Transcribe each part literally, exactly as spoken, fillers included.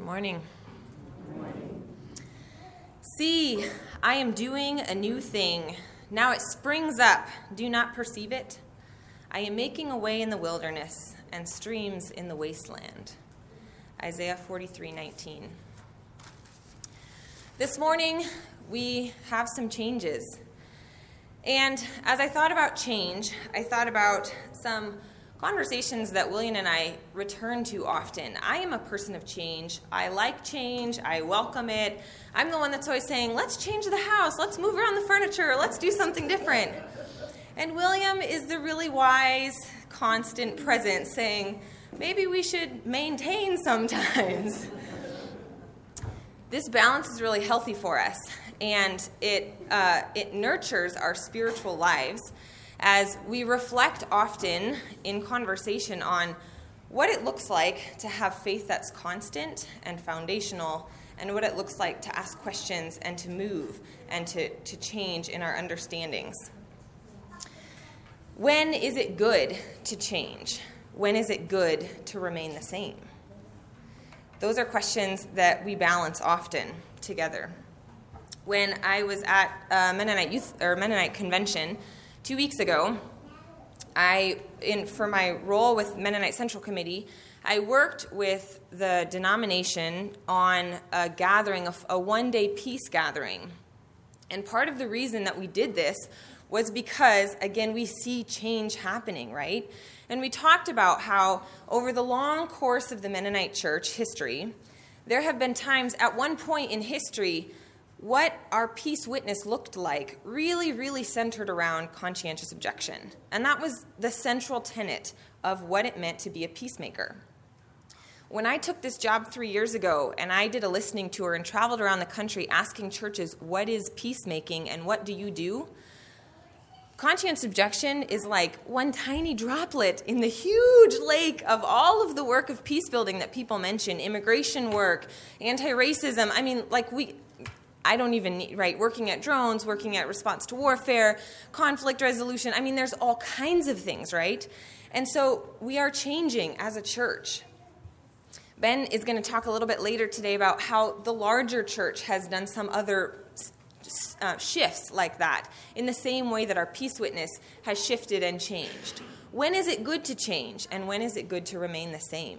morning. See, I am doing a new thing. Now it springs up. Do you not perceive it? I am making a way in the wilderness and streams in the wasteland. Isaiah forty-three nineteen. This morning, we have some changes. And as I thought about change, I thought about some conversations that William and I return to often. I am a person of change. I like change. I welcome it. I'm the one that's always saying, let's change the house. Let's move around the furniture. Let's do something different. And William is the really wise, constant presence saying, maybe we should maintain sometimes. This balance is really healthy for us, and it uh, it nurtures our spiritual lives as we reflect often in conversation on what it looks like to have faith that's constant and foundational, and what it looks like to ask questions and to move and to, to change in our understandings. When is it good to change? When is it good to remain the same? Those are questions that we balance often together. When I was at a Mennonite youth or Mennonite convention two weeks ago, I, in for my role with Mennonite Central Committee, I worked with the denomination on a gathering, a one-day peace gathering. And part of the reason that we did this was because, again, we see change happening, right? And we talked about how over the long course of the Mennonite church history, there have been times at one point in history what our peace witness looked like really, really centered around conscientious objection. And that was the central tenet of what it meant to be a peacemaker. When I took this job three years ago and I did a listening tour and traveled around the country asking churches, what is peacemaking and what do you do? Conscientious objection is like one tiny droplet in the huge lake of all of the work of peace building that people mention, immigration work, anti-racism. I mean, like we, I don't even need, right, working at drones, working at response to warfare, conflict resolution. I mean, there's all kinds of things, right? And so we are changing as a church. Ben is going to talk a little bit later today about how the larger church has done some other Uh, shifts like that in the same way that our peace witness has shifted and changed. When is it good to change, and when is it good to remain the same?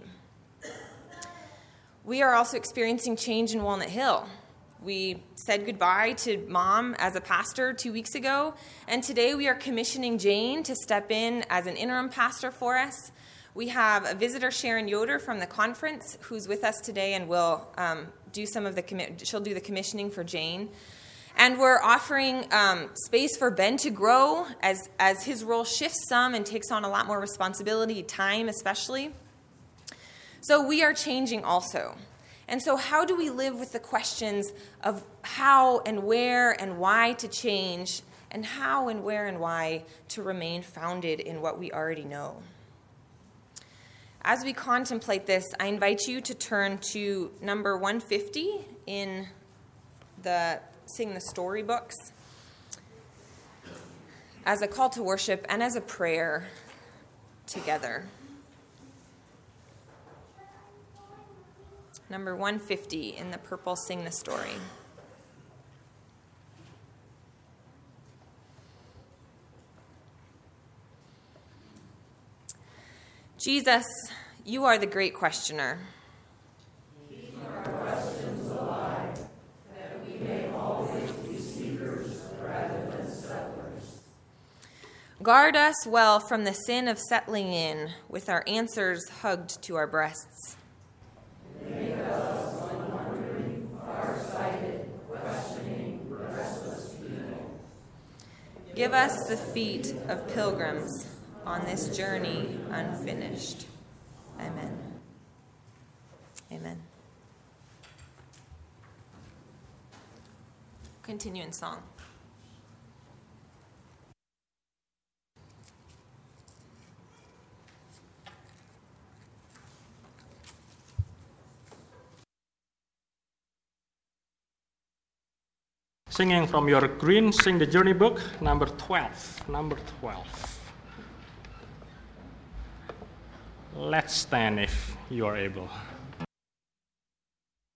We are also experiencing change in Walnut Hill. We said goodbye to Mom as a pastor two weeks ago, and today we are commissioning Jane to step in as an interim pastor for us. We have a visitor, Sharon Yoder, from the conference, who's with us today and will um, do some of the commi- she'll do the commissioning for Jane. And we're offering um, space for Ben to grow as, as his role shifts some and takes on a lot more responsibility, time especially. So we are changing also. And so how do we live with the questions of how and where and why to change, and how and where and why to remain founded in what we already know? As we contemplate this, I invite you to turn to number one fifty in the Sing the Story books as a call to worship and as a prayer together. Number one fifty in the purple Sing the Story. Jesus, you are the great questioner. Guard us well from the sin of settling in, with our answers hugged to our breasts. Make us unwondering, far-sighted, questioning, restless people. Give us the feet of pilgrims on this journey unfinished. Amen. Amen. Continue in song. Singing from your green Sing the Journey book, number twelve. Number twelve. Let's stand if you are able.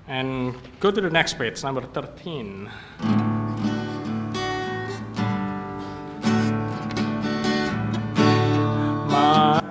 And go to the next page, number thirteen. My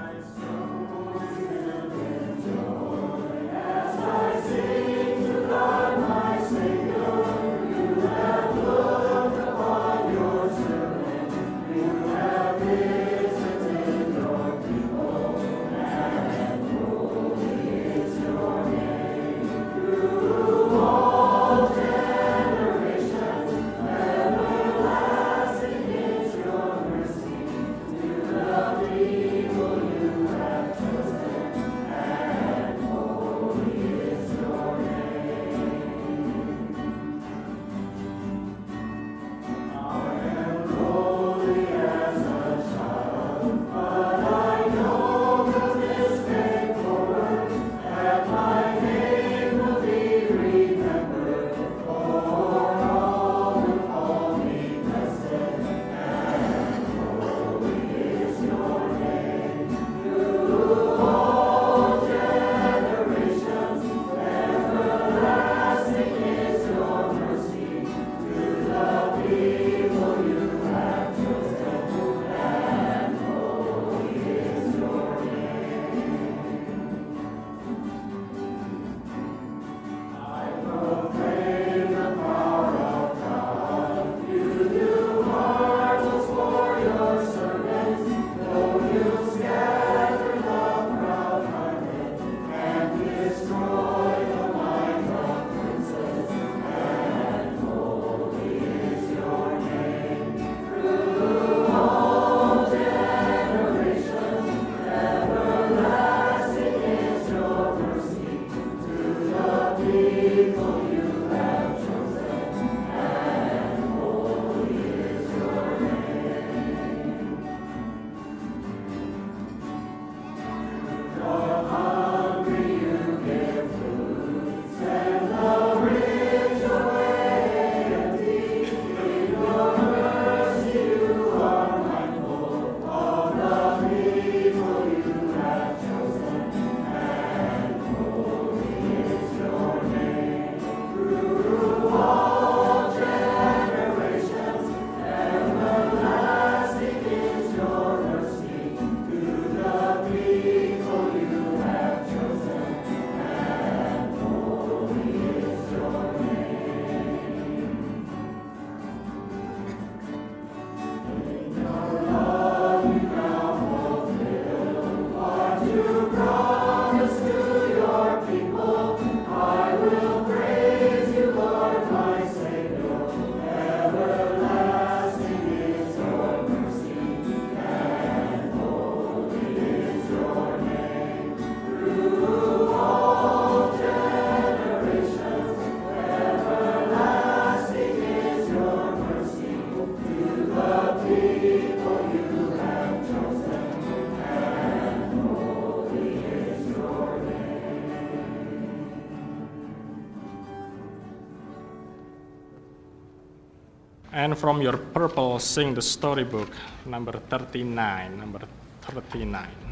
And from your purple, sing the storybook, number thirty-nine, number thirty-nine.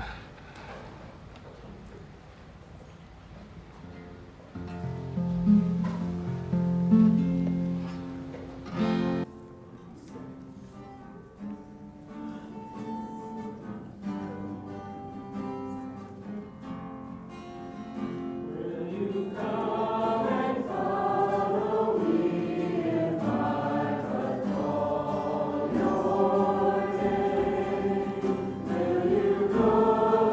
Go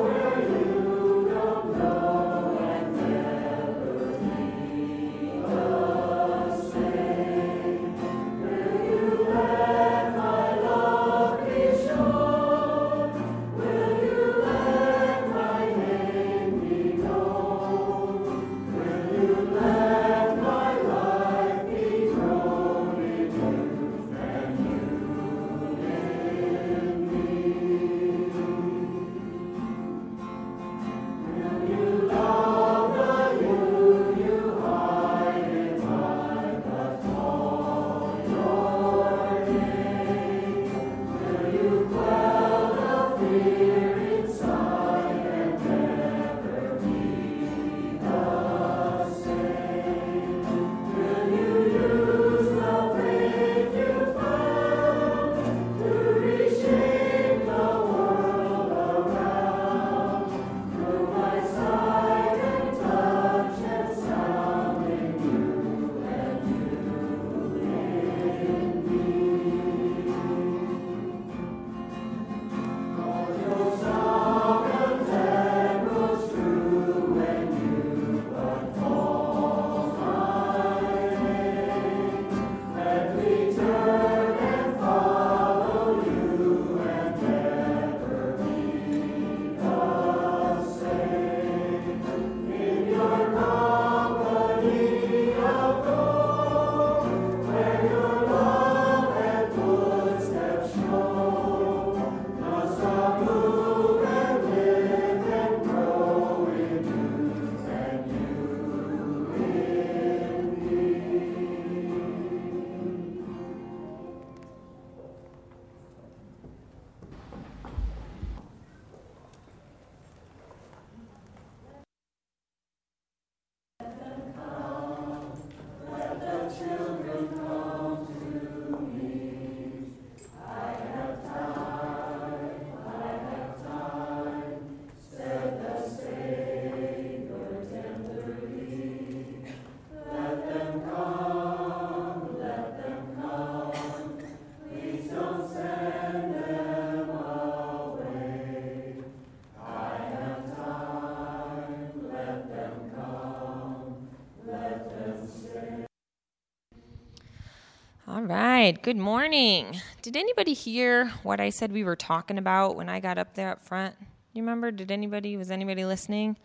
All right, good morning. Did anybody hear what I said we were talking about when I got up there up front? You remember? Did anybody, was anybody listening?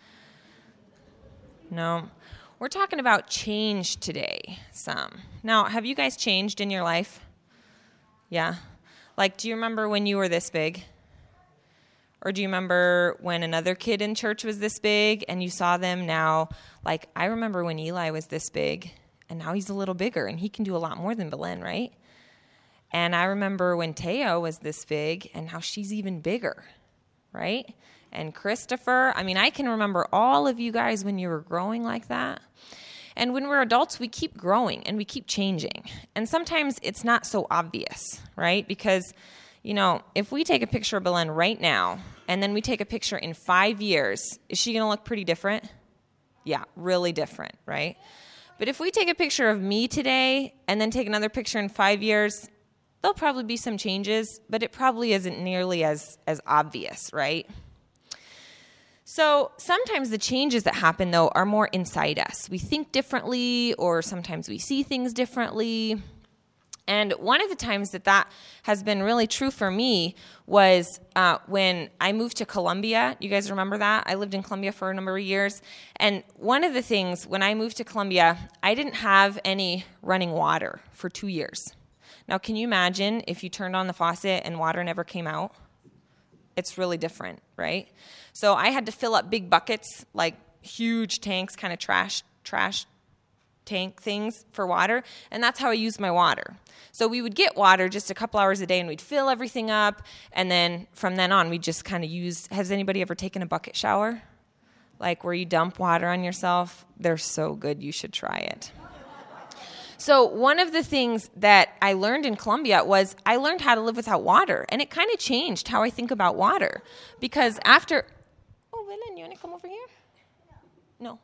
No. We're talking about change today, some. Now, have you guys changed in your life? Yeah? Like, do you remember when you were this big? Or do you remember when another kid in church was this big and you saw them now? Like, I remember when Eli was this big. And now he's a little bigger, and he can do a lot more than Belen, right? And I remember when Teo was this big, and now she's even bigger, right? And Christopher, I mean, I can remember all of you guys when you were growing like that. And when we're adults, we keep growing, and we keep changing. And sometimes it's not so obvious, right? Because, you know, if we take a picture of Belen right now, and then we take a picture in five years, is she going to look pretty different? Yeah, really different, right? But if we take a picture of me today and then take another picture in five years, there'll probably be some changes, but it probably isn't nearly as, as obvious, right? So sometimes the changes that happen, though, are more inside us. We think differently, or sometimes we see things differently. And one of the times that that has been really true for me was uh, when I moved to Columbia. You guys remember that? I lived in Columbia for a number of years. And one of the things, when I moved to Columbia, I didn't have any running water for two years. Now, can you imagine if you turned on the faucet and water never came out? It's really different, right? So I had to fill up big buckets, like huge tanks, kind of trash, trash tank things for water, and that's how I used my water. So we would get water just a couple hours a day, and we'd fill everything up, and then from then on, we just kind of use. Has anybody ever taken a bucket shower? Like where you dump water on yourself? They're so good, you should try it. So one of the things that I learned in Columbia was I learned how to live without water, and it kind of changed how I think about water. Because after... Oh, Belen, you want to come over here? No.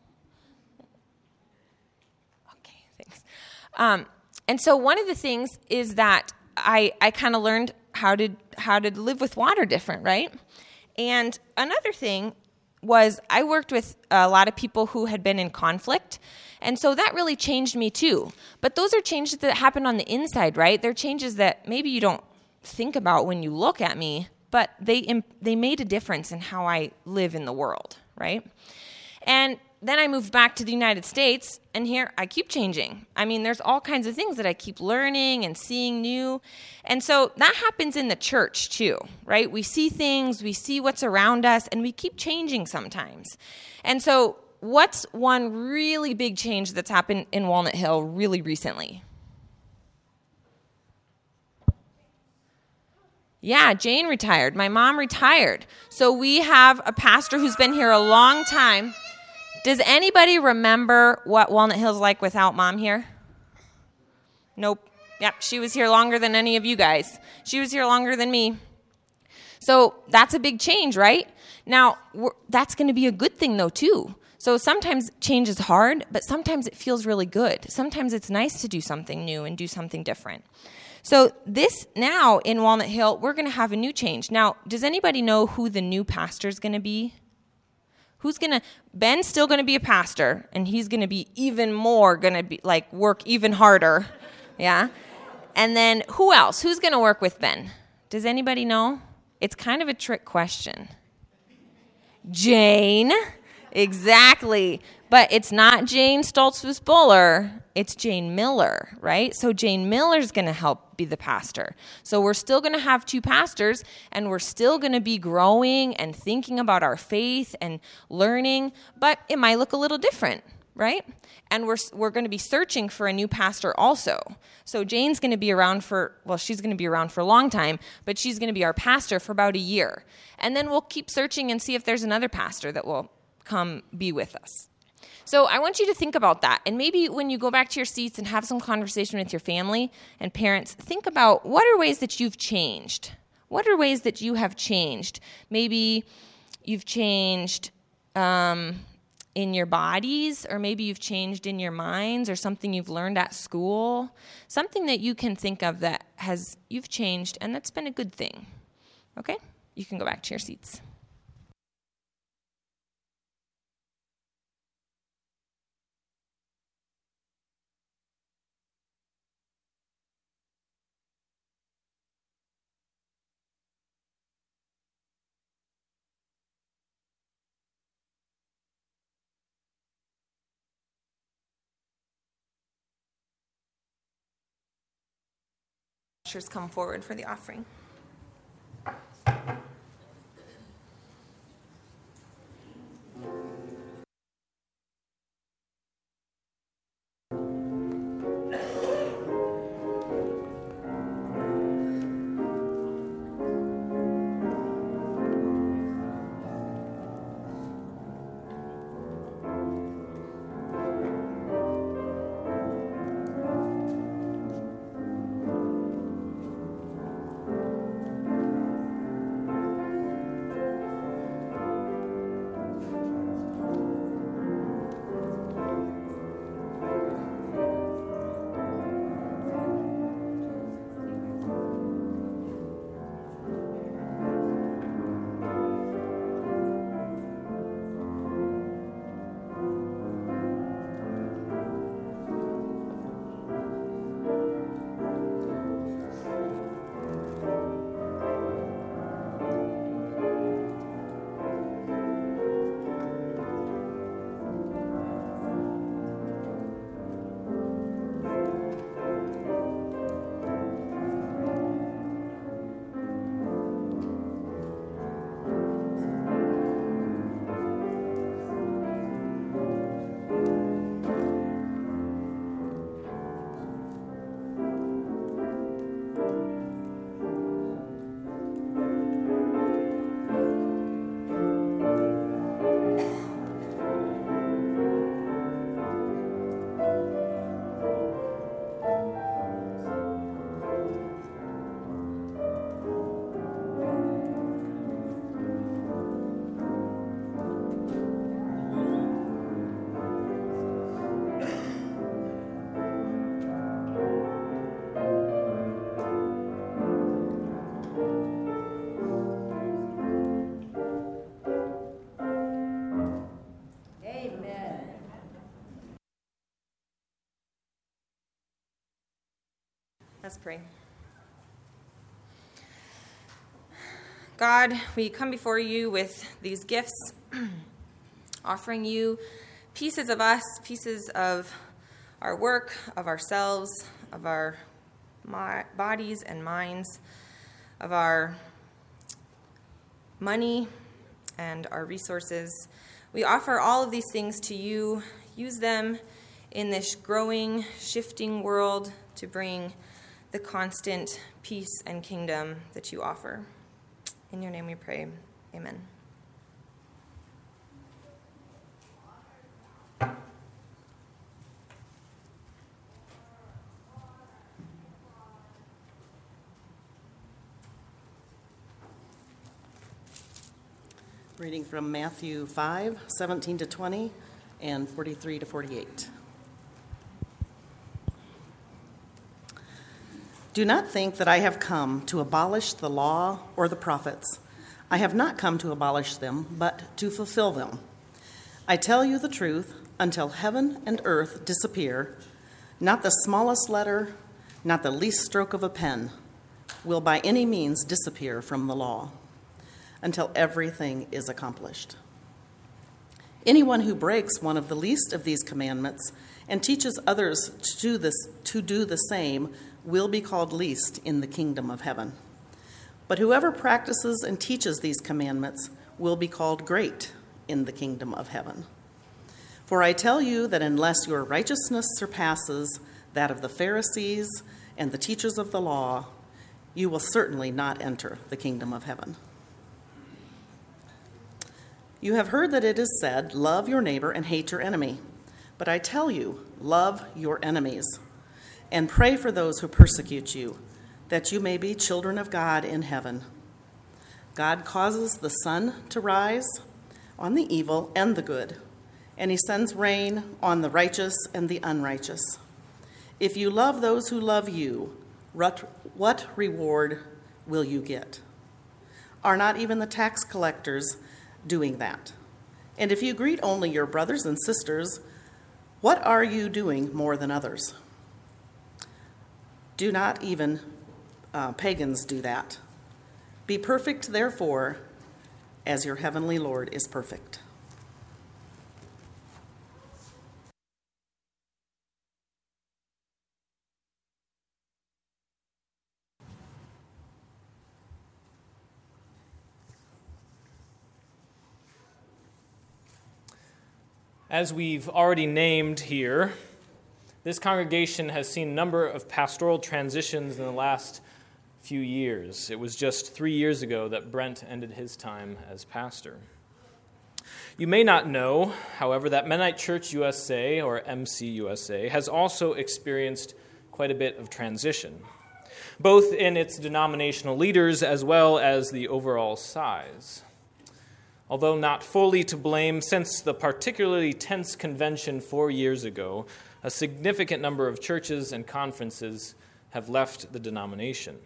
Thanks. Um, and so one of the things is that I, I kind of learned how to how to live with water different, right? And another thing was I worked with a lot of people who had been in conflict, and so that really changed me too. But those are changes that happen on the inside, right? They're changes that maybe you don't think about when you look at me, but they they made a difference in how I live in the world, right? And then I moved back to the United States, and here I keep changing. I mean, there's all kinds of things that I keep learning and seeing new. And so that happens in the church too, right? We see things, we see what's around us, and we keep changing sometimes. And so what's one really big change that's happened in Walnut Hill really recently? Yeah, Jane retired. My mom retired. So we have a pastor who's been here a long time. Does anybody remember what Walnut Hill's like without Mom here? Nope. Yep, she was here longer than any of you guys. She was here longer than me. So that's a big change, right? Now, we're, that's going to be a good thing, though, too. So sometimes change is hard, but sometimes it feels really good. Sometimes it's nice to do something new and do something different. So this now in Walnut Hill, we're going to have a new change. Now, does anybody know who the new pastor is going to be? Who's going to, Ben's still going to be a pastor, and he's going to be even more going to be, like, work even harder, yeah? And then who else? Who's going to work with Ben? Does anybody know? It's kind of a trick question. Jane, exactly. But it's not Jane Stoltzfus-Buller, it's Jane Miller, right? So Jane Miller's going to help be the pastor. So we're still going to have two pastors, and we're still going to be growing and thinking about our faith and learning, but it might look a little different, right? And we're we're going to be searching for a new pastor also. So Jane's going to be around for, well, she's going to be around for a long time, but she's going to be our pastor for about a year. And then we'll keep searching and see if there's another pastor that will come be with us. So I want you to think about that. And maybe when you go back to your seats and have some conversation with your family and parents, think about what are ways that you've changed? What are ways that you have changed? Maybe you've changed um, in your bodies, or maybe you've changed in your minds, or something you've learned at school. Something that you can think of that has you've changed, and that's been a good thing. Okay? You can go back to your seats. Ushers come forward for the offering. Let's pray. God, we come before you with these gifts, offering you pieces of us, pieces of our work, of ourselves, of our bodies and minds, of our money and our resources. We offer all of these things to you. Use them in this growing, shifting world to bring the constant peace and kingdom that you offer. In your name we pray. Amen. Reading from Matthew five, seventeen to twenty, and forty-three to forty-eight. Do not think that I have come to abolish the law or the prophets. I have not come to abolish them, but to fulfill them. I tell you the truth, until heaven and earth disappear, not the smallest letter, not the least stroke of a pen, will by any means disappear from the law, until everything is accomplished. Anyone who breaks one of the least of these commandments and teaches others to do this, to do the same will be called least in the kingdom of heaven. But whoever practices and teaches these commandments will be called great in the kingdom of heaven. For I tell you that unless your righteousness surpasses that of the Pharisees and the teachers of the law, you will certainly not enter the kingdom of heaven. You have heard that it is said, love your neighbor and hate your enemy. But I tell you, love your enemies and pray for those who persecute you, that you may be children of God in heaven. God causes the sun to rise on the evil and the good, and he sends rain on the righteous and the unrighteous. If you love those who love you, what reward will you get? Are not even the tax collectors doing that? And if you greet only your brothers and sisters, what are you doing more than others? Do not even uh, pagans do that. Be perfect, therefore, as your heavenly Lord is perfect. As we've already named here, this congregation has seen a number of pastoral transitions in the last few years. It was just three years ago that Brent ended his time as pastor. You may not know, however, that Mennonite Church U S A, or M C U S A, has also experienced quite a bit of transition, both in its denominational leaders as well as the overall size. Although not fully to blame, since the particularly tense convention four years ago, a significant number of churches and conferences have left the denomination.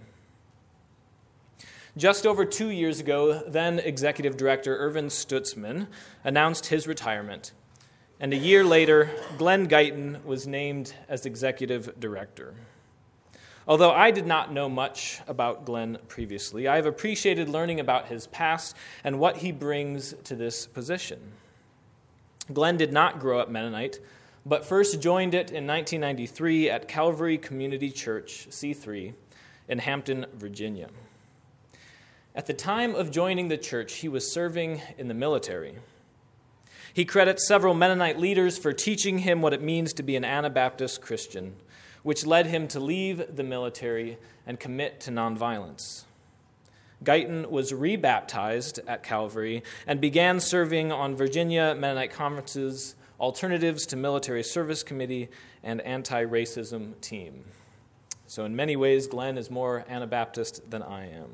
Just over two years ago, then Executive Director Irvin Stutzman announced his retirement, and a year later, Glenn Guyton was named as Executive Director. Although I did not know much about Glenn previously, I have appreciated learning about his past and what he brings to this position. Glenn did not grow up Mennonite, but first joined it in nineteen ninety-three at Calvary Community Church, C three, in Hampton, Virginia. At the time of joining the church, he was serving in the military. He credits several Mennonite leaders for teaching him what it means to be an Anabaptist Christian, which led him to leave the military and commit to nonviolence. Guyton was rebaptized at Calvary and began serving on Virginia Mennonite Conference's Alternatives to Military Service Committee and Anti-Racism Team. So in many ways, Glenn is more Anabaptist than I am.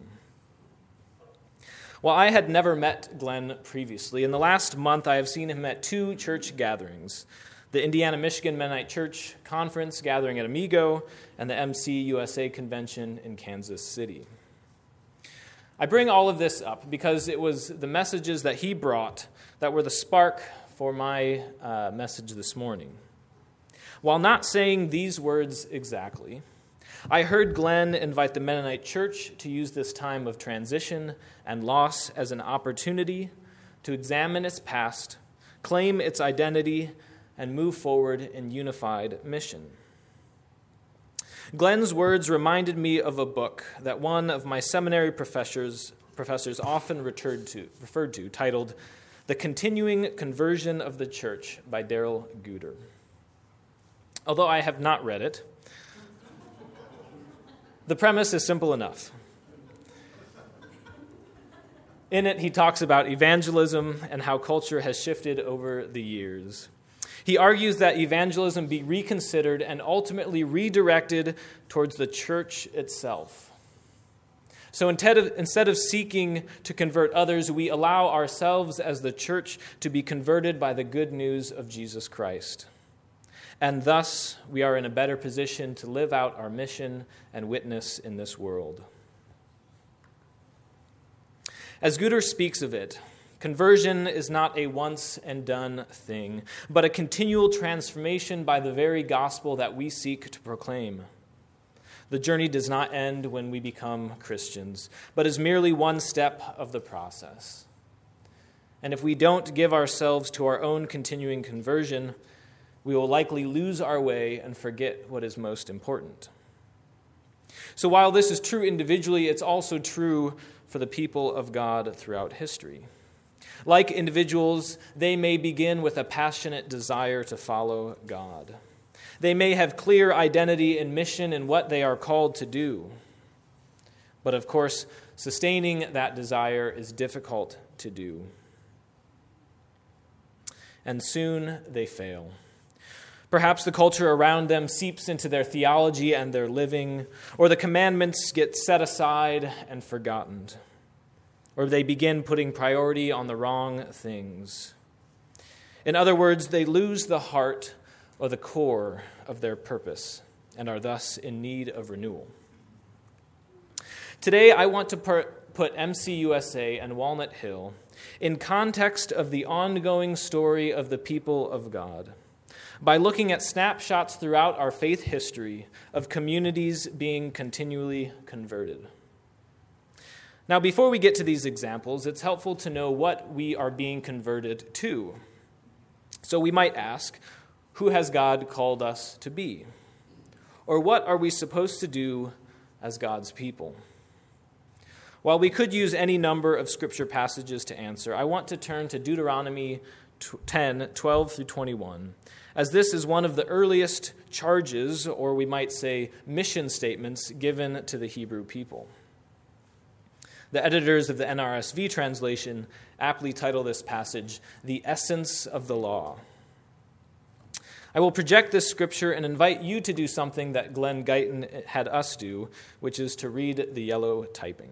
While I had never met Glenn previously, in the last month I have seen him at two church gatherings, the Indiana-Michigan Mennonite Church Conference gathering at Amigo, and the M C U S A convention in Kansas City. I bring all of this up because it was the messages that he brought that were the spark for my uh, message this morning. While not saying these words exactly, I heard Glenn invite the Mennonite Church to use this time of transition and loss as an opportunity to examine its past, claim its identity, and move forward in unified mission. Glenn's words reminded me of a book that one of my seminary professors, professors often referred to, referred to, titled The Continuing Conversion of the Church by Darrell Guder. Although I have not read it, the premise is simple enough. In it, he talks about evangelism and how culture has shifted over the years. He argues that evangelism be reconsidered and ultimately redirected towards the church itself. So instead of, instead of seeking to convert others, we allow ourselves as the church to be converted by the good news of Jesus Christ. And thus, we are in a better position to live out our mission and witness in this world. As Guder speaks of it, conversion is not a once-and-done thing, but a continual transformation by the very gospel that we seek to proclaim. The journey does not end when we become Christians, but is merely one step of the process. And if we don't give ourselves to our own continuing conversion, we will likely lose our way and forget what is most important. So while this is true individually, it's also true for the people of God throughout history. Like individuals, they may begin with a passionate desire to follow God. They may have clear identity and mission in what they are called to do. But of course, sustaining that desire is difficult to do. And soon they fail. Perhaps the culture around them seeps into their theology and their living, or the commandments get set aside and forgotten, or they begin putting priority on the wrong things. In other words, they lose the heart or the core of their purpose and are thus in need of renewal. Today, I want to put M C U S A and Walnut Hill in context of the ongoing story of the people of God, by looking at snapshots throughout our faith history of communities being continually converted. Now, before we get to these examples, it's helpful to know what we are being converted to. So we might ask, who has God called us to be? Or what are we supposed to do as God's people? While we could use any number of scripture passages to answer, I want to turn to Deuteronomy ten, twelve through twenty-one, as this is one of the earliest charges, or we might say mission statements, given to the Hebrew people. The editors of the N R S V translation aptly title this passage, "The Essence of the Law." I will project this scripture and invite you to do something that Glenn Guyton had us do, which is to read the yellow typing.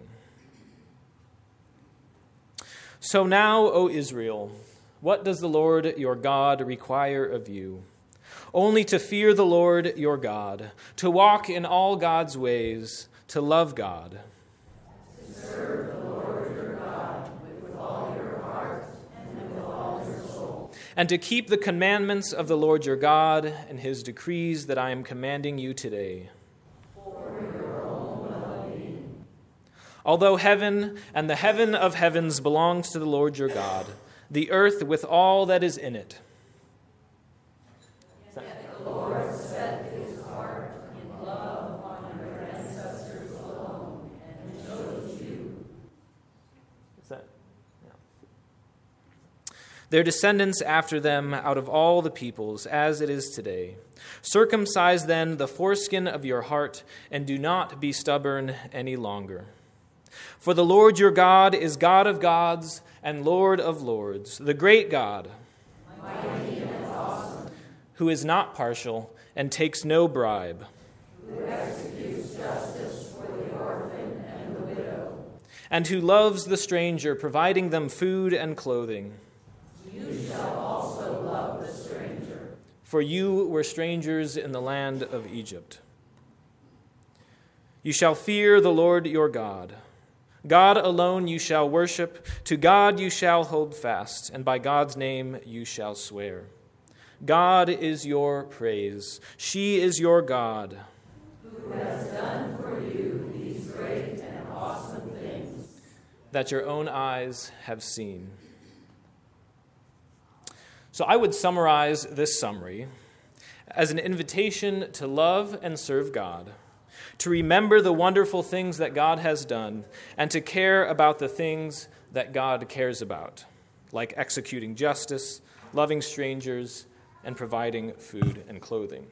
So now, O Israel, what does the Lord your God require of you? Only to fear the Lord your God, to walk in all God's ways, to love God, to serve the Lord your God with all your heart and with all your soul, and to keep the commandments of the Lord your God and his decrees that I am commanding you today. For your own well-being. Although heaven and the heaven of heavens belongs to the Lord your God, the earth with all that is in it. Yet the Lord set his heart in love on your ancestors alone and chose you. Is that? Yeah. Their descendants after them out of all the peoples, as it is today. Circumcise then the foreskin of your heart, and do not be stubborn any longer. For the Lord your God is God of gods and Lord of lords, the great God, Mighty and awesome, who is not partial and takes no bribe, who executes justice for the orphan and the widow. and who loves the stranger, providing them food and clothing. You shall also love the stranger. For you were strangers in the land of Egypt. You shall fear the Lord your God. God alone you shall worship, to God you shall hold fast, and by God's name you shall swear. God is your praise. She is your God, Who has done for you these great and awesome things that your own eyes have seen. So I would summarize this summary as an invitation to love and serve God, to remember the wonderful things that God has done, and to care about the things that God cares about, like executing justice, loving strangers, and providing food and clothing.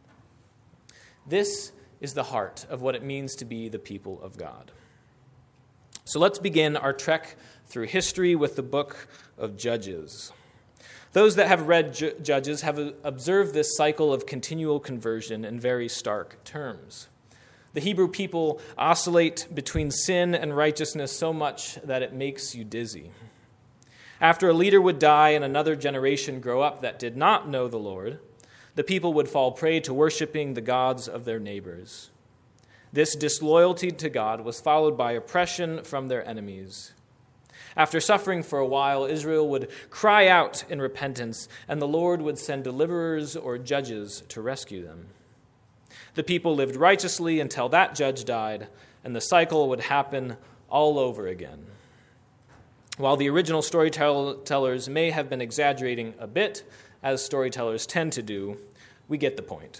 This is the heart of what it means to be the people of God. So let's begin our trek through history with the book of Judges. Those that have read Ju- Judges have observed this cycle of continual conversion in very stark terms. The Hebrew people oscillate between sin and righteousness so much that it makes you dizzy. After a leader would die and another generation grow up that did not know the Lord, the people would fall prey to worshiping the gods of their neighbors. This disloyalty to God was followed by oppression from their enemies. After suffering for a while, Israel would cry out in repentance, and the Lord would send deliverers or judges to rescue them. The people lived righteously until that judge died, and the cycle would happen all over again. While the original storytellers may have been exaggerating a bit, as storytellers tend to do, we get the point.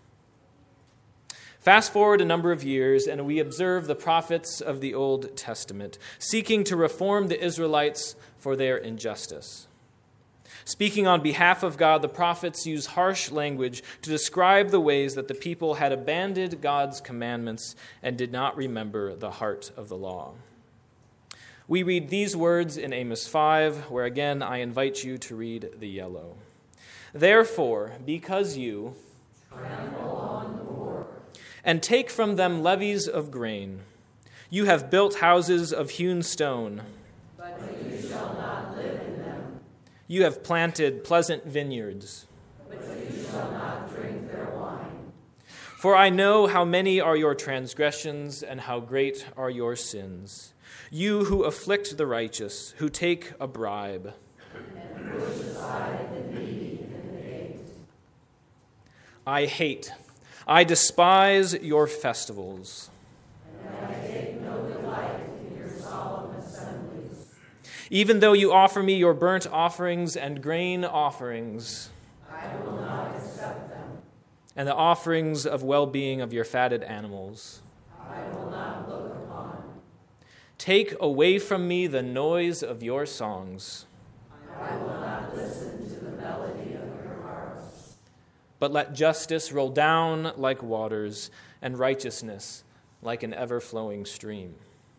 Fast forward a number of years, and we observe the prophets of the Old Testament seeking to reform the Israelites for their injustice. Speaking on behalf of God, the prophets use harsh language to describe the ways that the people had abandoned God's commandments and did not remember the heart of the law. We read these words in Amos five, where again I invite you to read the yellow. Therefore, because you trample on the poor, and take from them levies of grain, you have built houses of hewn stone, but you shall not live in them. You have planted pleasant vineyards, But you shall not drink their wine. For I know how many are your transgressions and how great are your sins. You who afflict the righteous, who take a bribe, And push aside the needy and the hate. I hate, I despise your festivals. And I take no delight in your solemn assemblies. Even though you offer me your burnt offerings and grain offerings, I will not accept them. and the offerings of well-being of your fatted animals. I will not look upon. Take away from me the noise of your songs. I will not listen but let justice roll down like waters and righteousness like an ever-flowing stream.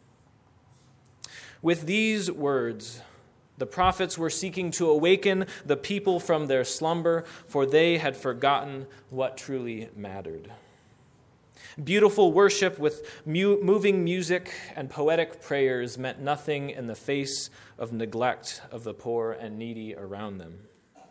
With these words, the prophets were seeking to awaken the people from their slumber, for they had forgotten what truly mattered. Beautiful worship with mu- moving music and poetic prayers meant nothing in the face of neglect of the poor and needy around them.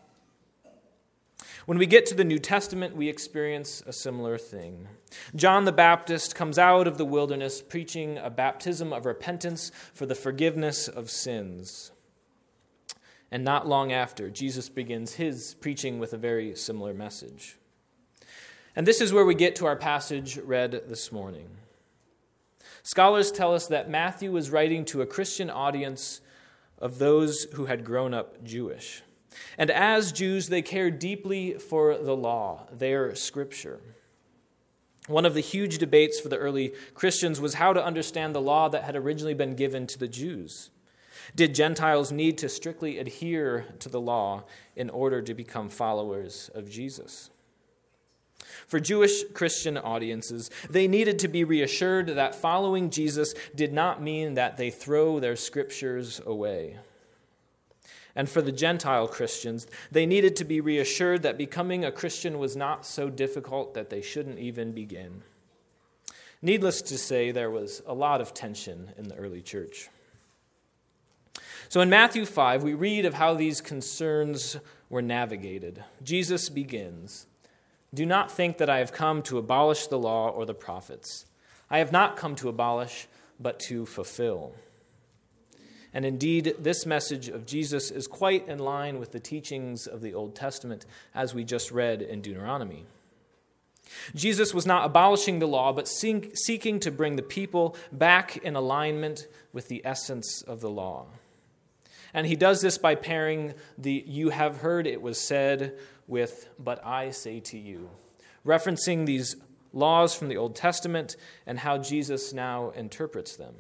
When we get to the New Testament, we experience a similar thing. John the Baptist comes out of the wilderness preaching a baptism of repentance for the forgiveness of sins. And not long after, Jesus begins his preaching with a very similar message. And this is where we get to our passage read this morning. Scholars tell us that Matthew was writing to a Christian audience of those who had grown up Jewish. And as Jews, they cared deeply for the law, their scripture. One of the huge debates for the early Christians was how to understand the law that had originally been given to the Jews. Did Gentiles need to strictly adhere to the law in order to become followers of Jesus? For Jewish Christian audiences, they needed to be reassured that following Jesus did not mean that they throw their scriptures away. And for the Gentile Christians, they needed to be reassured that becoming a Christian was not so difficult that they shouldn't even begin. Needless to say, there was a lot of tension in the early church. So in Matthew five, we read of how these concerns were navigated. Jesus begins, "Do not think that I have come to abolish the law or the prophets. I have not come to abolish, but to fulfill." And indeed, this message of Jesus is quite in line with the teachings of the Old Testament, as we just read in Deuteronomy. Jesus was not abolishing the law, but seeking to bring the people back in alignment with the essence of the law. And he does this by pairing the "you have heard it was said" with "but I say to you," referencing these laws from the Old Testament and how Jesus now interprets them.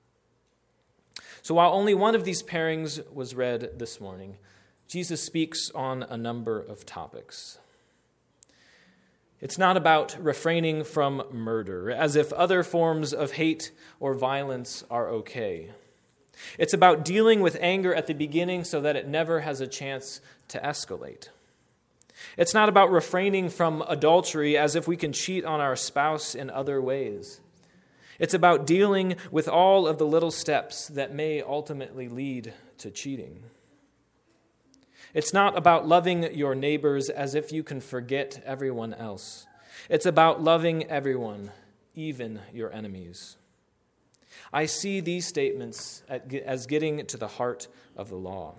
So while only one of these pairings was read this morning, Jesus speaks on a number of topics. It's not about refraining from murder, as if other forms of hate or violence are okay. It's about dealing with anger at the beginning so that it never has a chance to escalate. It's not about refraining from adultery as if we can cheat on our spouse in other ways. It's about dealing with all of the little steps that may ultimately lead to cheating. It's not about loving your neighbors as if you can forget everyone else. It's about loving everyone, even your enemies. I see these statements as getting to the heart of the law.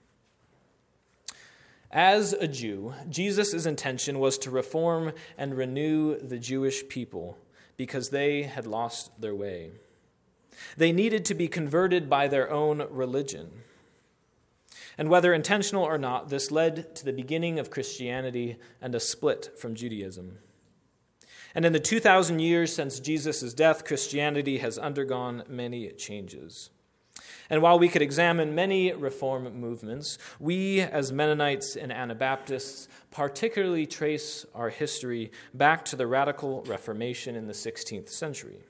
As a Jew, Jesus' intention was to reform and renew the Jewish people because they had lost their way. They needed to be converted by their own religion. And whether intentional or not, this led to the beginning of Christianity and a split from Judaism. And in the two thousand years since Jesus' death, Christianity has undergone many changes. And while we could examine many reform movements, we as Mennonites and Anabaptists particularly trace our history back to the Radical Reformation in the sixteenth century.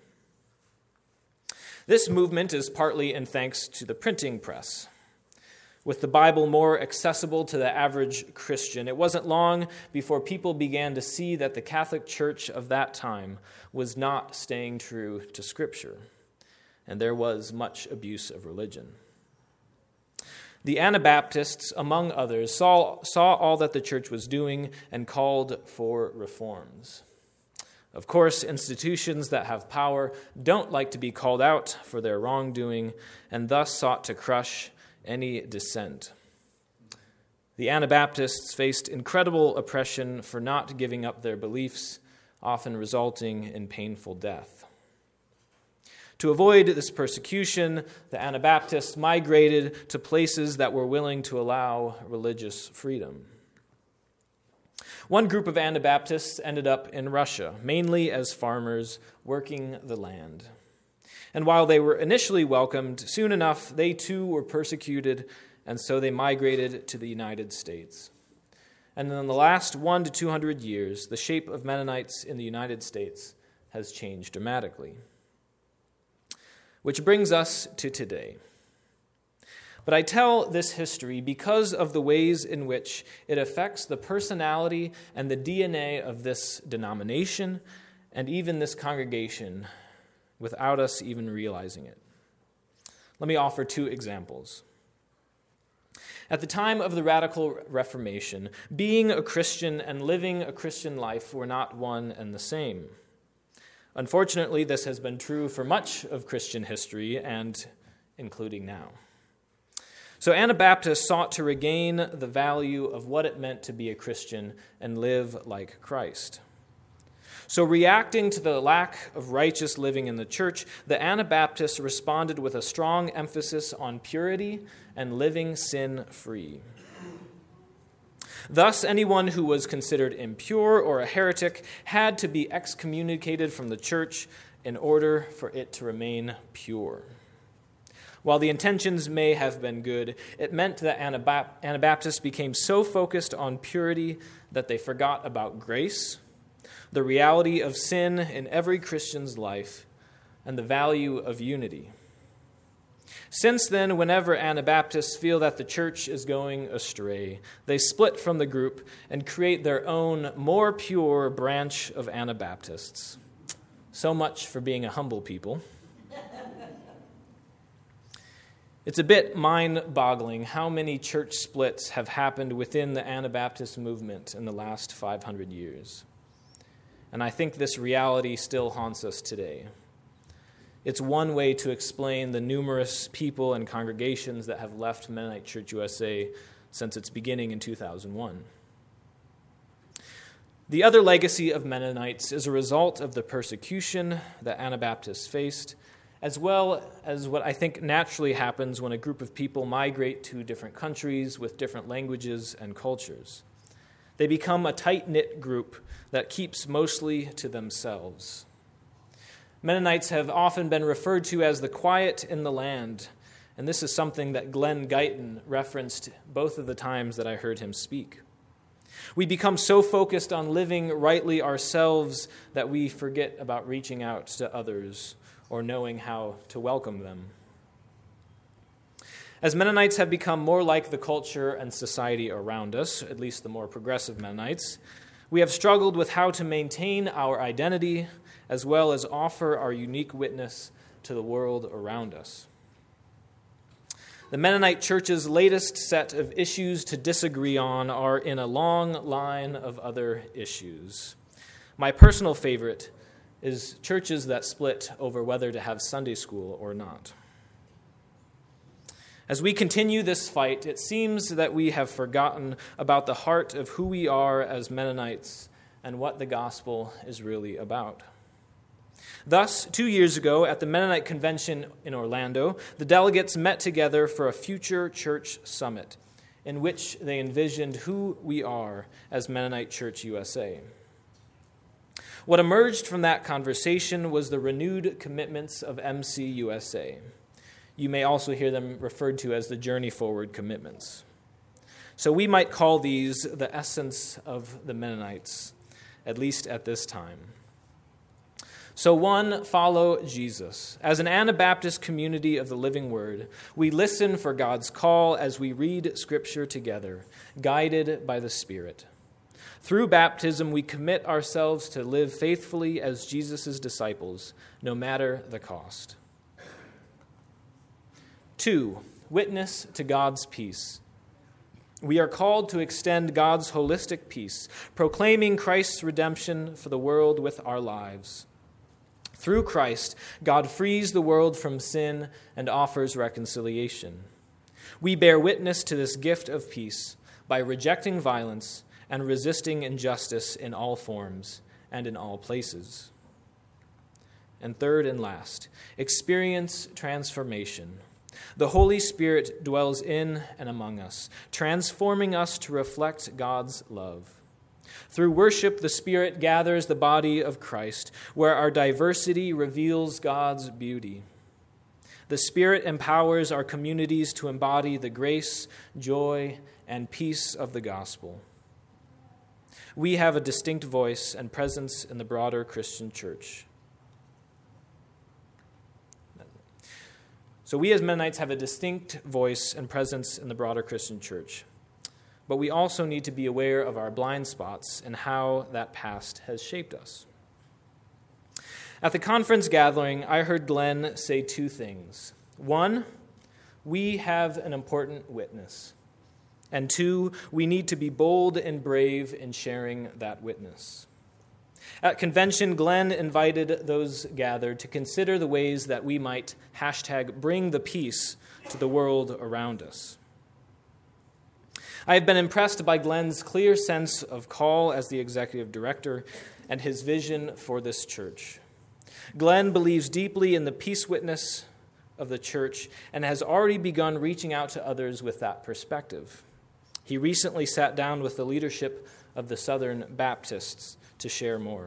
This movement is partly in thanks to the printing press. With the Bible more accessible to the average Christian, it wasn't long before people began to see that the Catholic Church of that time was not staying true to Scripture, and there was much abuse of religion. The Anabaptists, among others, saw, saw all that the church was doing and called for reforms. Of course, institutions that have power don't like to be called out for their wrongdoing and thus sought to crush any dissent. The Anabaptists faced incredible oppression for not giving up their beliefs, often resulting in painful death. To avoid this persecution, the Anabaptists migrated to places that were willing to allow religious freedom. One group of Anabaptists ended up in Russia, mainly as farmers working the land. And while they were initially welcomed, soon enough they too were persecuted, and so they migrated to the United States. And in the last one to two hundred years, the shape of Mennonites in the United States has changed dramatically. Which brings us to today. But I tell this history because of the ways in which it affects the personality and the D N A of this denomination and even this congregation without us even realizing it. Let me offer two examples. At the time of the Radical Reformation, being a Christian and living a Christian life were not one and the same. Unfortunately, this has been true for much of Christian history and including now. So Anabaptists sought to regain the value of what it meant to be a Christian and live like Christ. So reacting to the lack of righteous living in the church, the Anabaptists responded with a strong emphasis on purity and living sin-free. Thus, anyone who was considered impure or a heretic had to be excommunicated from the church in order for it to remain pure. While the intentions may have been good, it meant that Anabaptists became so focused on purity that they forgot about grace, the reality of sin in every Christian's life, and the value of unity. Since then, whenever Anabaptists feel that the church is going astray, they split from the group and create their own more pure branch of Anabaptists. So much for being a humble people. It's a bit mind-boggling how many church splits have happened within the Anabaptist movement in the last five hundred years. And I think this reality still haunts us today. It's one way to explain the numerous people and congregations that have left Mennonite Church U S A since its beginning in two thousand one. The other legacy of Mennonites is a result of the persecution that Anabaptists faced, as well as what I think naturally happens when a group of people migrate to different countries with different languages and cultures. They become a tight-knit group that keeps mostly to themselves. Mennonites have often been referred to as the quiet in the land, and this is something that Glenn Guyton referenced both of the times that I heard him speak. We become so focused on living rightly ourselves that we forget about reaching out to others or knowing how to welcome them. As Mennonites have become more like the culture and society around us, at least the more progressive Mennonites, we have struggled with how to maintain our identity as well as offer our unique witness to the world around us. The Mennonite Church's latest set of issues to disagree on are in a long line of other issues. My personal favorite is churches that split over whether to have Sunday school or not. As we continue this fight, it seems that we have forgotten about the heart of who we are as Mennonites and what the gospel is really about. Thus, two years ago at the Mennonite Convention in Orlando, the delegates met together for a future church summit in which they envisioned who we are as Mennonite Church U S A. What emerged from that conversation was the renewed commitments of M C U S A. You may also hear them referred to as the Journey Forward commitments. So we might call these the essence of the Mennonites, at least at this time. So one, follow Jesus. As an Anabaptist community of the living word, we listen for God's call as we read Scripture together, guided by the Spirit. Through baptism, we commit ourselves to live faithfully as Jesus' disciples, no matter the cost. Two, witness to God's peace. We are called to extend God's holistic peace, proclaiming Christ's redemption for the world with our lives. Through Christ, God frees the world from sin and offers reconciliation. We bear witness to this gift of peace by rejecting violence and resisting injustice in all forms and in all places. And third and last, experience transformation. The Holy Spirit dwells in and among us, transforming us to reflect God's love. Through worship, the Spirit gathers the body of Christ, where our diversity reveals God's beauty. The Spirit empowers our communities to embody the grace, joy, and peace of the gospel. we have a distinct voice and presence in the broader Christian church. So we as Mennonites have a distinct voice and presence in the broader Christian church. But we also need to be aware of our blind spots and how that past has shaped us. At the conference gathering, I heard Glenn say two things. One, we have an important witness. And two, we need to be bold and brave in sharing that witness. At convention, Glenn invited those gathered to consider the ways that we might hashtag bring the peace to the world around us. I have been impressed by Glenn's clear sense of call as the executive director and his vision for this church. Glenn believes deeply in the peace witness of the church and has already begun reaching out to others with that perspective. He recently sat down with the leadership of the Southern Baptists to share more.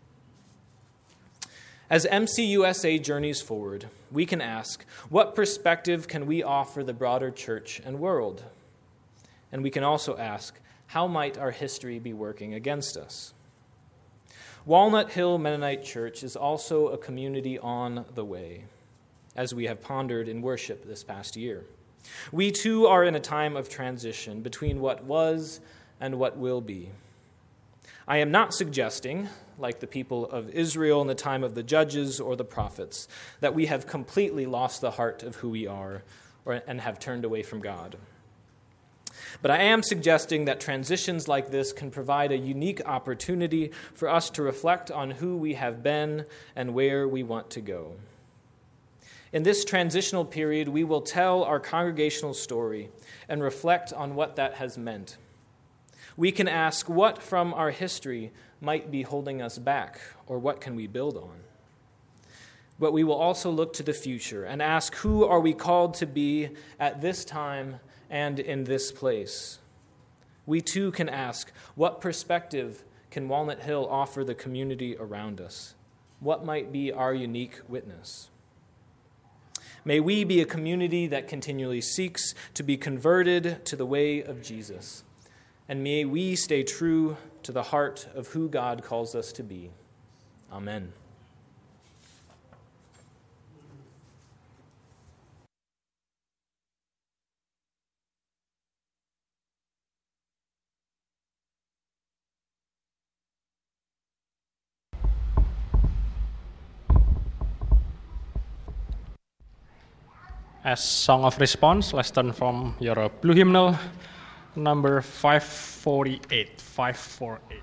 As M C U S A journeys forward, we can ask, what perspective can we offer the broader church and world? And we can also ask, how might our history be working against us? Walnut Hill Mennonite Church is also a community on the way, as we have pondered in worship this past year. We too are in a time of transition between what was and what will be. I am not suggesting, like the people of Israel in the time of the judges or the prophets, that we have completely lost the heart of who we are or, and have turned away from God. But I am suggesting that transitions like this can provide a unique opportunity for us to reflect on who we have been and where we want to go. In this transitional period, we will tell our congregational story and reflect on what that has meant. We can ask what from our history might be holding us back, or what can we build on? But we will also look to the future and ask, who are we called to be at this time and in this place? We too can ask, what perspective can Walnut Hill offer the community around us? What might be our unique witness? May we be a community that continually seeks to be converted to the way of Jesus. And may we stay true to the heart of who God calls us to be. Amen. As song of response, let's turn from your blue hymnal, number five forty-eight, five forty-eight.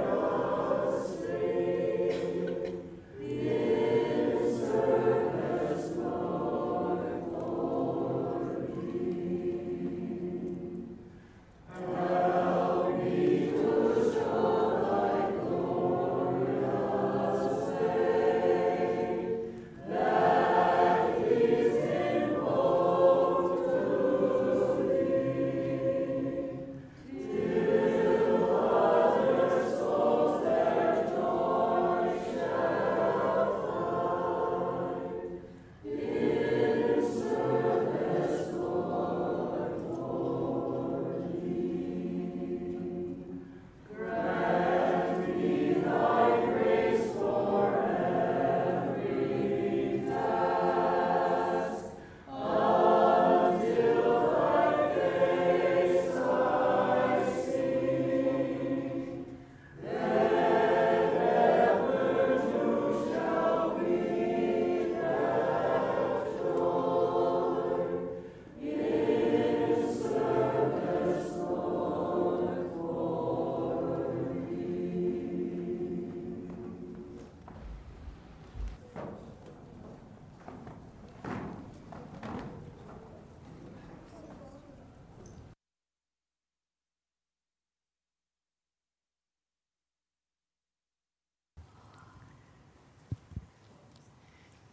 Service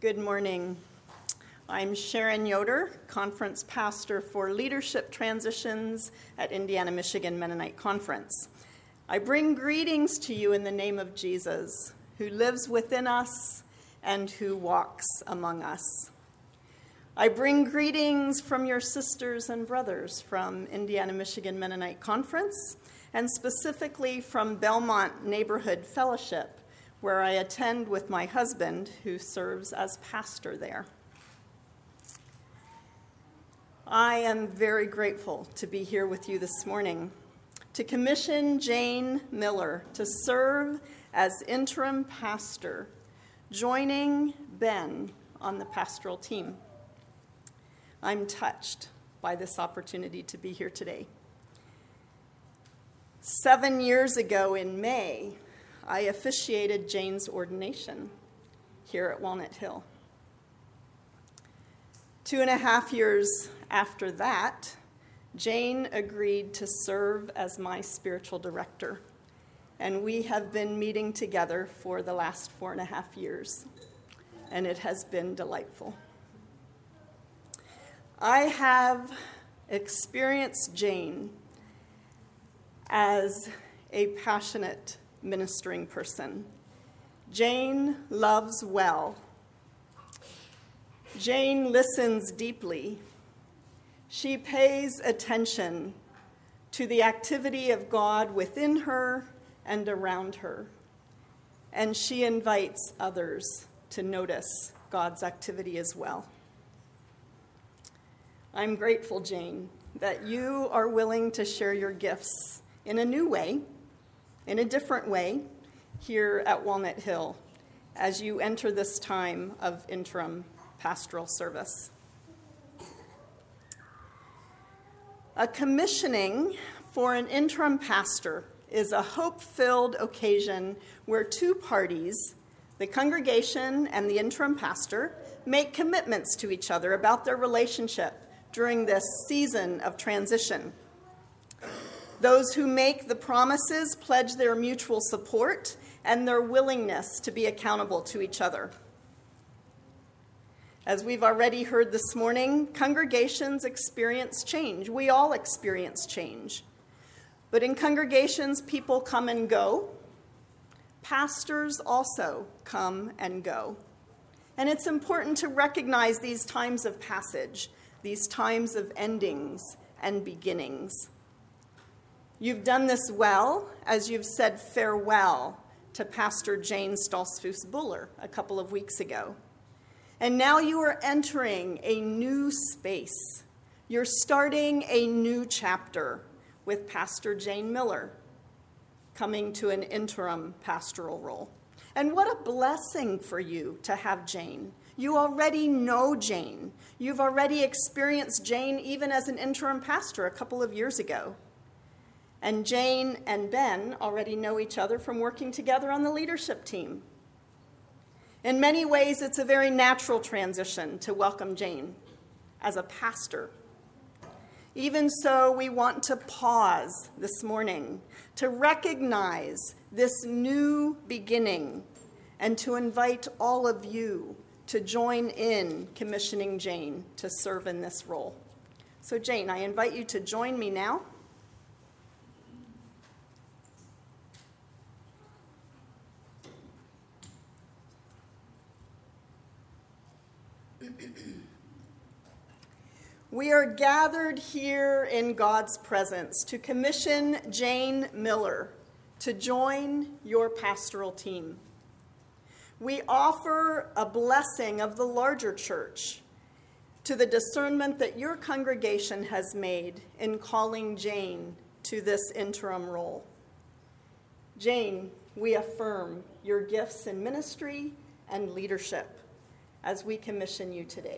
Good morning. I'm Sharon Yoder, Conference Pastor for Leadership Transitions at Indiana Michigan Mennonite Conference. I bring greetings to you in the name of Jesus, who lives within us and who walks among us. I bring greetings from your sisters and brothers from Indiana Michigan Mennonite Conference, and specifically from Belmont Neighborhood Fellowship, where I attend with my husband, who serves as pastor there. I am very grateful to be here with you this morning to commission Jane Miller to serve as interim pastor, joining Ben on the pastoral team. I'm touched by this opportunity to be here today. Seven years ago in May, I officiated Jane's ordination here at Walnut Hill. Two and a half years after that, Jane agreed to serve as my spiritual director, and we have been meeting together for the last four and a half years, and it has been delightful. I have experienced Jane as a passionate ministering person. Jane loves well. Jane listens deeply. She pays attention to the activity of God within her and around her, and she invites others to notice God's activity as well. I'm grateful, Jane, that you are willing to share your gifts in a new way, in a different way, here at Walnut Hill as you enter this time of interim pastoral service. A commissioning for an interim pastor is a hope-filled occasion where two parties, the congregation and the interim pastor, make commitments to each other about their relationship during this season of transition. Those who make the promises pledge their mutual support and their willingness to be accountable to each other. As we've already heard this morning, congregations experience change. We all experience change. But in congregations, people come and go. Pastors also come and go. And it's important to recognize these times of passage, these times of endings and beginnings. You've done this well as you've said farewell to Pastor Jane Stoltzfus Buller a couple of weeks ago. And now you are entering a new space. You're starting a new chapter with Pastor Jane Miller, coming to an interim pastoral role. And what a blessing for you to have Jane. You already know Jane. You've already experienced Jane even as an interim pastor a couple of years ago. And Jane and Ben already know each other from working together on the leadership team. In many ways, it's a very natural transition to welcome Jane as a pastor. Even so, we want to pause this morning to recognize this new beginning and to invite all of you to join in commissioning Jane to serve in this role. So Jane, I invite you to join me now. We are gathered here in God's presence to commission Jane Miller to join your pastoral team. We offer a blessing of the larger church to the discernment that your congregation has made in calling Jane to this interim role. Jane, we affirm your gifts in ministry and leadership as we commission you today.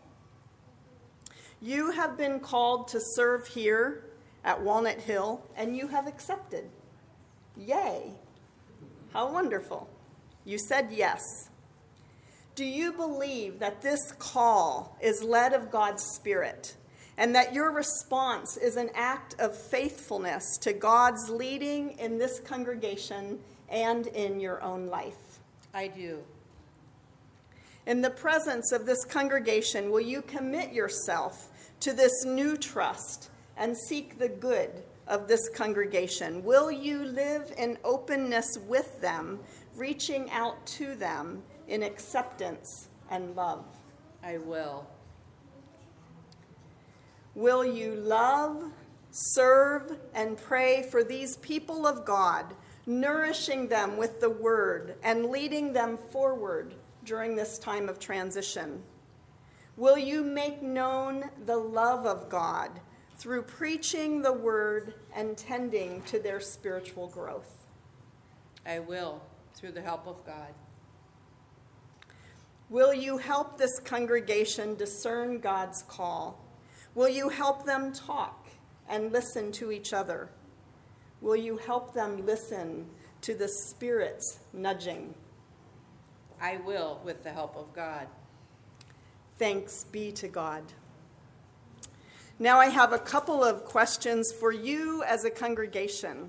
You have been called to serve here at Walnut Hill, and you have accepted. Yay! How wonderful. You said yes. Do you believe that this call is led of God's Spirit, and that your response is an act of faithfulness to God's leading in this congregation and in your own life? I do. In the presence of this congregation, will you commit yourself to this new trust and seek the good of this congregation? Will you live in openness with them, reaching out to them in acceptance and love? I will. Will you love, serve, and pray for these people of God, nourishing them with the word and leading them forward during this time of transition? Will you make known the love of God through preaching the word and tending to their spiritual growth? I will, through the help of God. Will you help this congregation discern God's call? Will you help them talk and listen to each other? Will you help them listen to the Spirit's nudging? I will, with the help of God. Thanks be to God. Now I have a couple of questions for you as a congregation.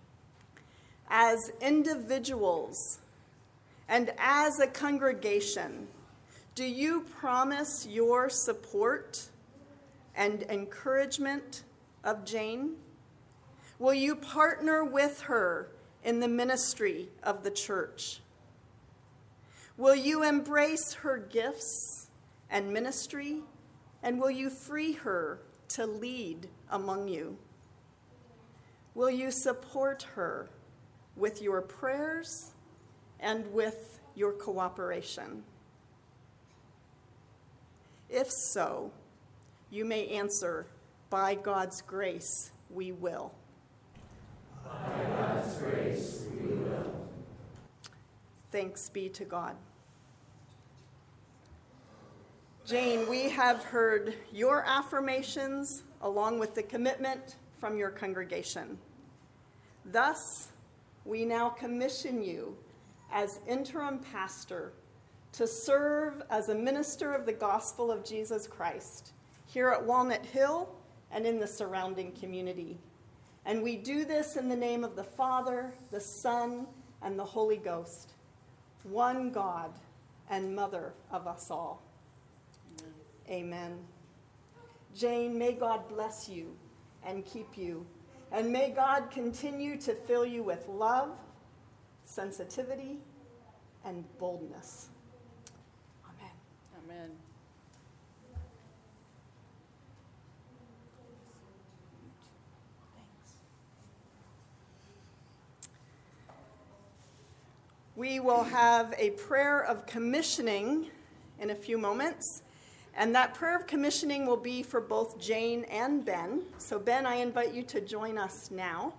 As individuals and as a congregation, do you promise your support and encouragement of Jane? Will you partner with her in the ministry of the church? Will you embrace her gifts and ministry, and will you free her to lead among you? Will you support her with your prayers and with your cooperation? If so, you may answer, by God's grace, we will. By God's grace, we will. Thanks be to God. Jane, we have heard your affirmations along with the commitment from your congregation. Thus, we now commission you as interim pastor to serve as a minister of the gospel of Jesus Christ here at Walnut Hill and in the surrounding community. And we do this in the name of the Father, the Son, and the Holy Ghost, one God and mother of us all. Amen. Jane, may God bless you and keep you, and may God continue to fill you with love, sensitivity, and boldness. Amen. Amen. We will have a prayer of commissioning in a few moments, and that prayer of commissioning will be for both Jane and Ben. So Ben, I invite you to join us now.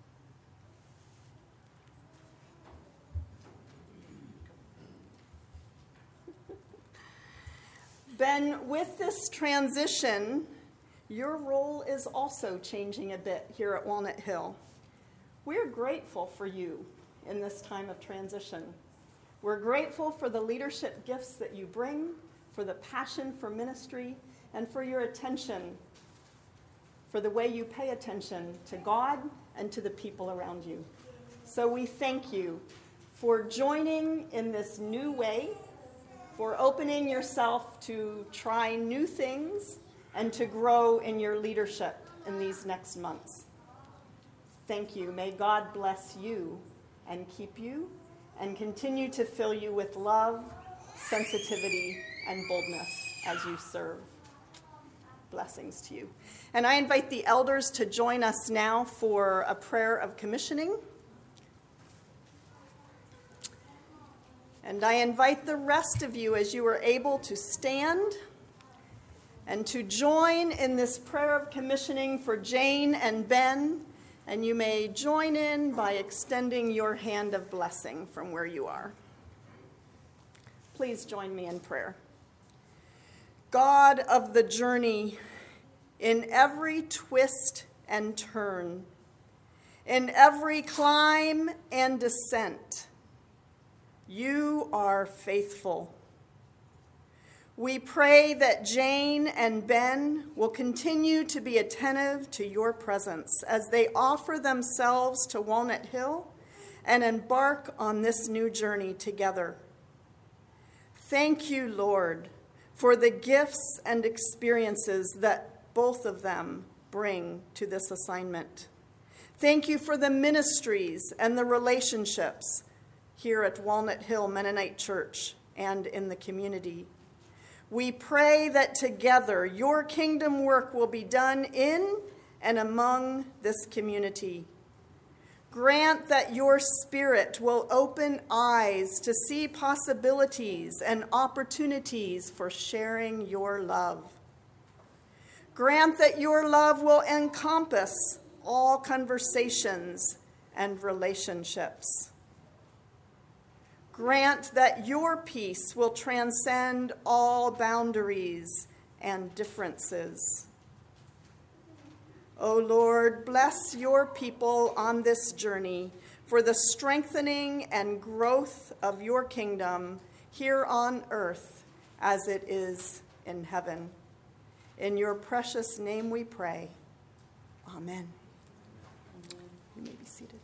Ben, with this transition, your role is also changing a bit here at Walnut Hill. We're grateful for you in this time of transition. We're grateful for the leadership gifts that you bring, for the passion for ministry, and for your attention, for the way you pay attention to God and to the people around you. So we thank you for joining in this new way, for opening yourself to try new things and to grow in your leadership in these next months. Thank you. May God bless you and keep you and continue to fill you with love, sensitivity, and boldness as you serve. Blessings to you. And I invite the elders to join us now for a prayer of commissioning. And I invite the rest of you, as you are able, to stand and to join in this prayer of commissioning for Jane and Ben. And you may join in by extending your hand of blessing from where you are. Please join me in prayer. God of the journey, in every twist and turn, in every climb and descent, you are faithful. We pray that Jane and Ben will continue to be attentive to your presence as they offer themselves to Walnut Hill and embark on this new journey together. Thank you, Lord, for the gifts and experiences that both of them bring to this assignment. Thank you for the ministries and the relationships here at Walnut Hill Mennonite Church and in the community. We pray that together your kingdom work will be done in and among this community. Grant that your Spirit will open eyes to see possibilities and opportunities for sharing your love. Grant that your love will encompass all conversations and relationships. Grant that your peace will transcend all boundaries and differences. O Lord, bless your people on this journey for the strengthening and growth of your kingdom here on earth as it is in heaven. In your precious name we pray. Amen. You may be seated.